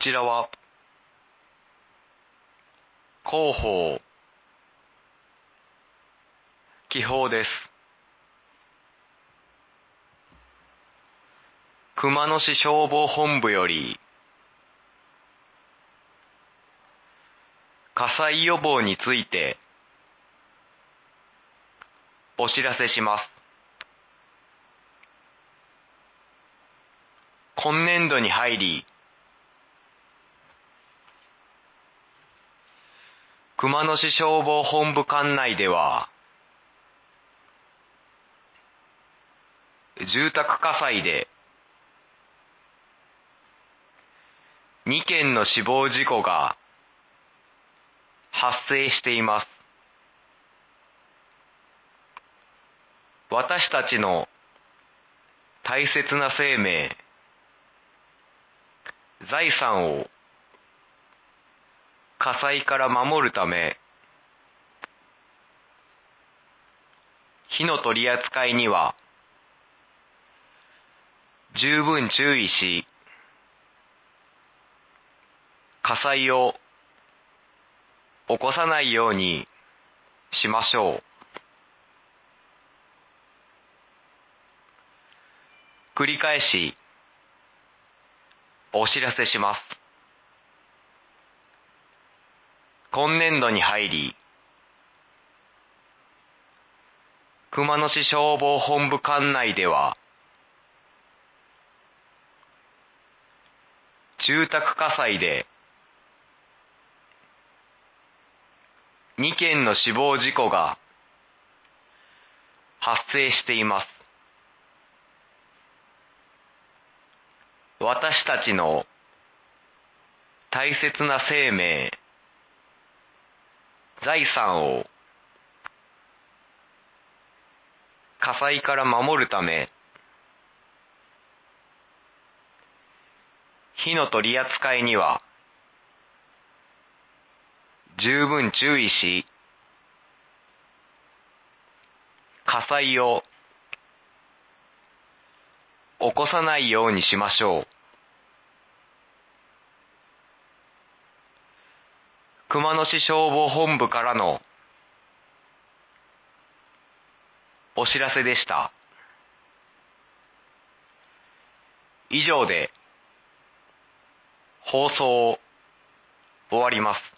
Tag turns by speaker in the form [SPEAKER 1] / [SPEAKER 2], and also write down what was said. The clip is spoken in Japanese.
[SPEAKER 1] ちらは広報気泡です。熊野市消防本部より火災予防についてお知らせします。今年度に入り、熊野市消防本部管内では、住宅火災で2件の死亡事故が発生しています。私たちの大切な生命、財産を火災から守るため、火の取り扱いには十分注意し、火災を起こさないようにしましょう。繰り返しお知らせします。今年度に入り、熊野市消防本部管内では、住宅火災で2件の死亡事故が発生しています。私たちの大切な生命、財産を火災から守るため、火の取り扱いには十分注意し、火災を起こさないようにしましょう。熊野市消防本部からのお知らせでした。以上で放送を終わります。